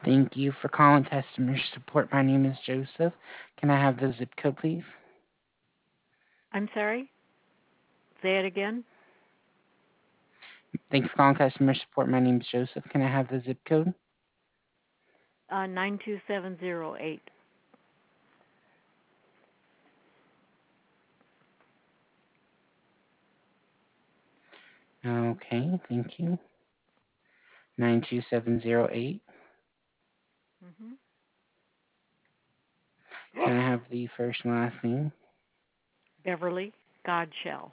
Thank you for calling customer support. My name is Joseph. Can I have the zip code, please? I'm sorry? Say it again? Thank you for calling customer support. My name is Joseph. Can I have the zip code? 92708. Okay, thank you. 92708. Mm-hmm. Can I have the first and last name? Beverly Godshell.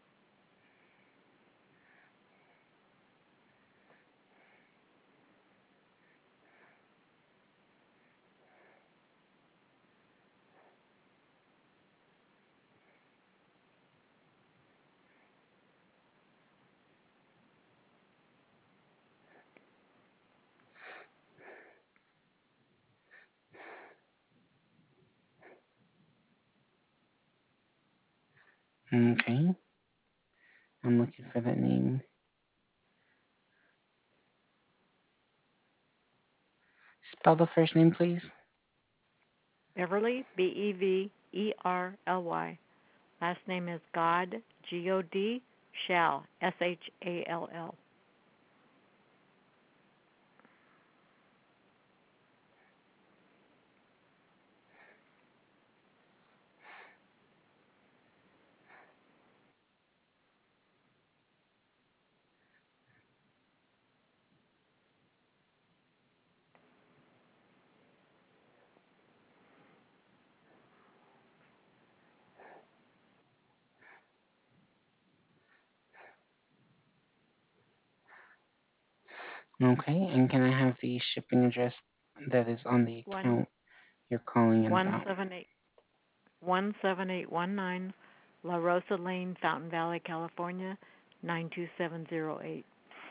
Okay, I'm looking for that name. Spell the first name, please. Beverly, Beverly. Last name is God, God, Shall, Shall. Okay, and can I have the shipping address that is on the One account you're calling in one about? seven eight 17819 La Rosa Lane, Fountain Valley, California, 92708.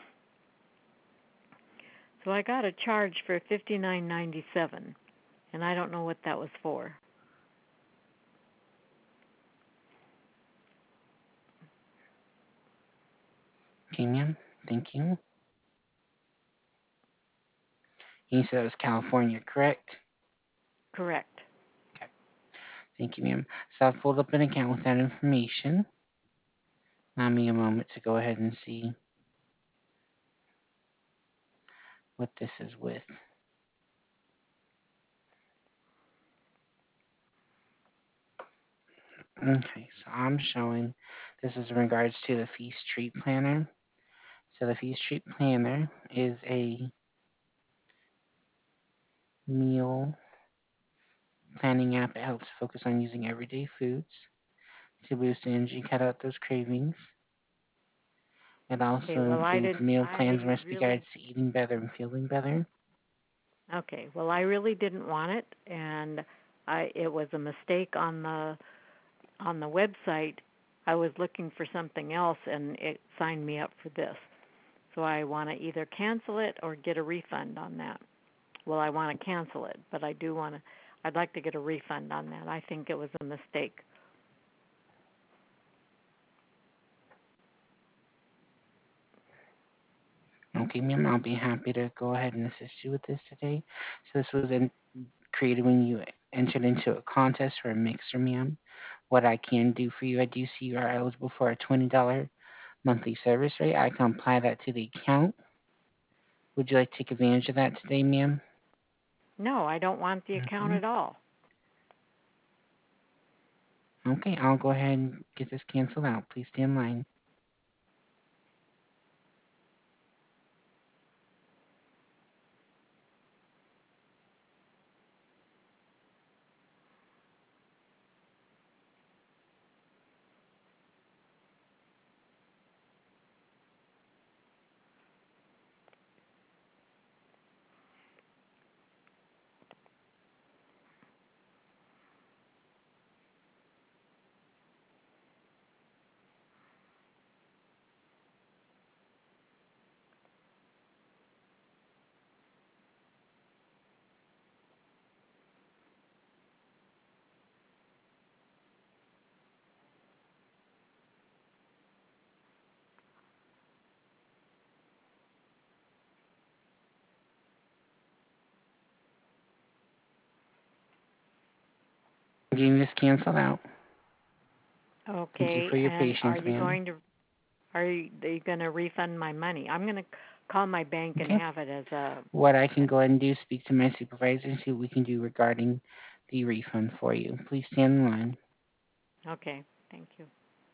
So I got a charge for $59.97, and I don't know what that was for. Okay, ma'am. Thank you. You said it was California, correct? Correct. Okay. Thank you, ma'am. So I've pulled up an account with that information. Allow me a moment to go ahead and see what this is with. Okay, so I'm showing this is in regards to the Feast Treat Planner. So the Feast Treat Planner is a meal planning app that helps focus on using everyday foods to boost energy, cut out those cravings. It Okay, also well includes meal I plans, recipe really guides to eating better and feeling better. Okay, well I really didn't want it, and it was a mistake on the website. I was looking for something else, and it signed me up for this. So I want to either cancel it or get a refund on that. Well, I want to cancel it, but I'd like to get a refund on that. I think it was a mistake. Okay, ma'am, I'll be happy to go ahead and assist you with this today. So this was created when you entered into a contest for a mixer, ma'am. What I can do for you, I do see you are eligible for a $20 monthly service rate. I can apply that to the account. Would you like to take advantage of that today, ma'am? No, I don't want the account Okay. at all. Okay, I'll go ahead and get this canceled out. Please stay in line. Getting this canceled out. Thank you Okay, for your and patience, ma'am. are you going to refund my money? I'm going to call my bank and Okay. have it as a What I can go ahead and do is speak to my supervisor and see what we can do regarding the refund for you. Please stand in line. okay. Thank you.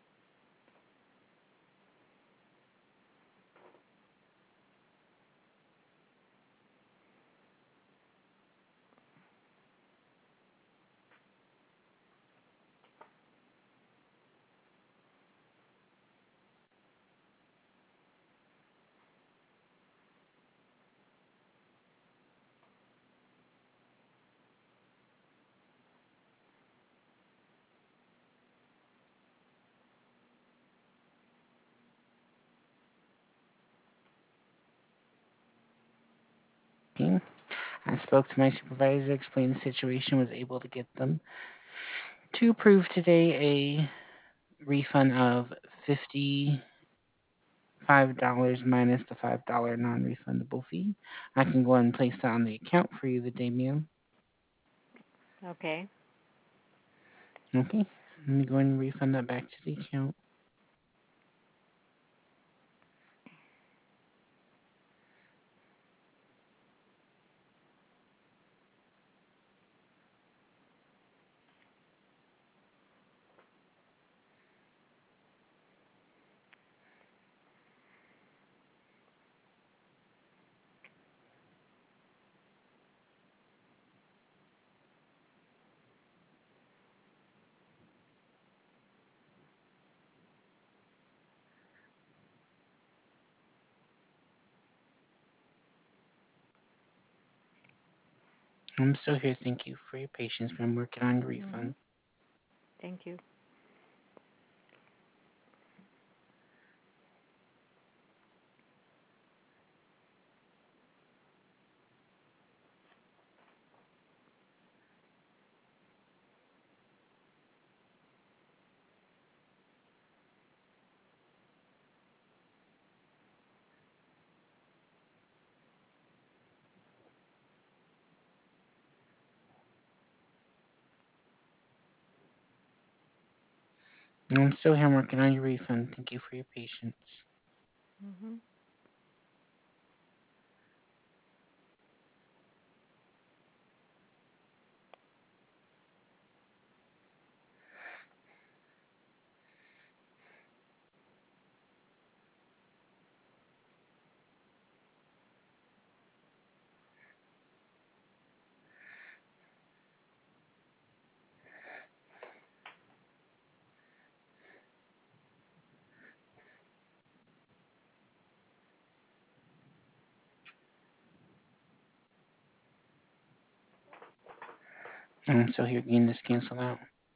Okay. I spoke to my supervisor, explained the situation, was able to get them to approve today a refund of $55 minus the $5 non-refundable fee. I can go ahead and place that on the account for you today, ma'am. Okay. Okay. Let me go ahead and refund that back to the account. I'm still here. Thank you for your patience. I'm working on your Mhm. refund. Thank you. I'm still here. I'm working on your refund. Thank you for your patience. Mhm. I'm still here getting this canceled out.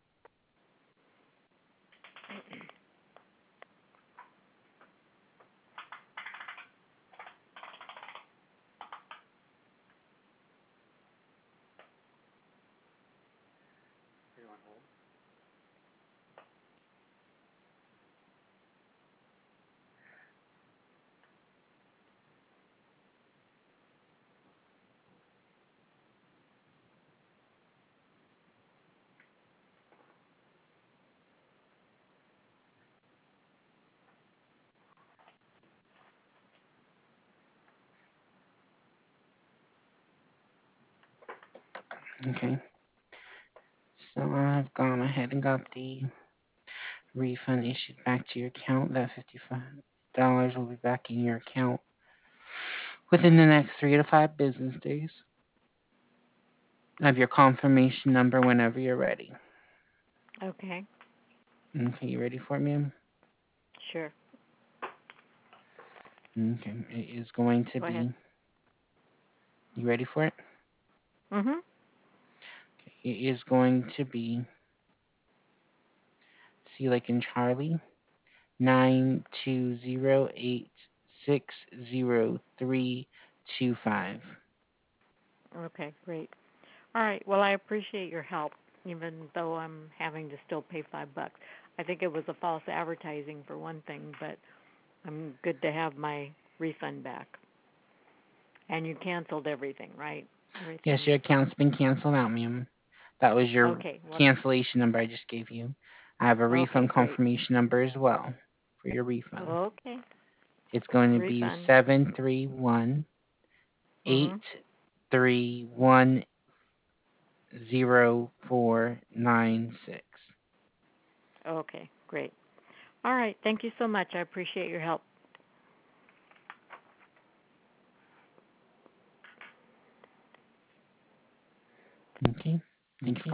Okay. So I've gone ahead and got the refund issued back to your account. That $55 will be back in your account within the next 3 to 5 business days. I have your confirmation number whenever you're ready. Okay. Okay, you ready for it, ma'am? Sure. Okay, it is going to Go ahead. be. You ready for it? Mhm. Okay, it is going to be C like in Charlie 920860325. Okay, great. All right. Well, I appreciate your help, even though I'm having to still pay $5. I think it was a false advertising for one thing, but I'm good to have my refund back. And you canceled everything, right? Yes, Everything. your account's been canceled out, ma'am. That was your Okay. Well, cancellation number I just gave you. I have a okay, refund great. confirmation number as well for your refund. Okay. It's going to be Refund. 731 Mhm. 8310496. Okay, great. All right. Thank you so much. I appreciate your help. Okay. Thanks for